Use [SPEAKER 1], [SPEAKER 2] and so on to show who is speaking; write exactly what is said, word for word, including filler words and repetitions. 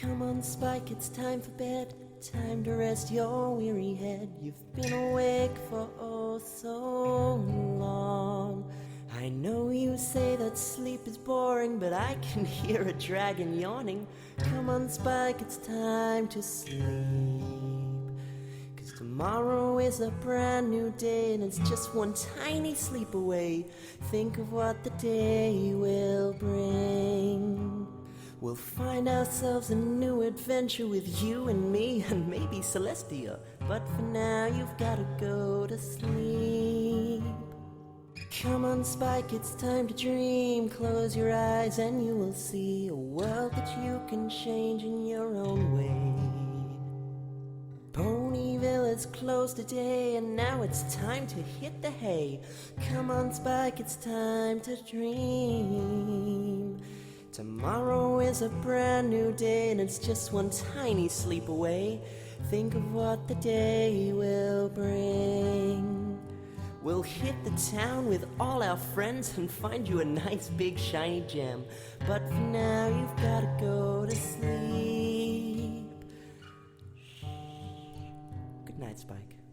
[SPEAKER 1] Come on, Spike, it's time for bed. Time to rest your weary head. You've been awake for oh so long. I know you say that sleep is boring, but I can hear a dragon yawning. Come on, Spike, it's time to sleep. 'Cause tomorrow is a brand new day, and it's just one tiny sleep away. Think of what the day will bring. We'll find ourselves a new adventure with you and me and maybe Celestia. But for now you've gotta go to sleep. Come on, Spike, it's time to dream. Close your eyes and you will see a world that you can change in your own way. Ponyville is closed today, and now it's time to hit the hay. Come on, Spike, it's time to dream. Tomorrow is a brand new day, and it's just one tiny sleep away. Think of what the day will bring. We'll hit the town with all our friends and find you a nice big shiny gem. But for now you've gotta go to sleep. Good night, Spike.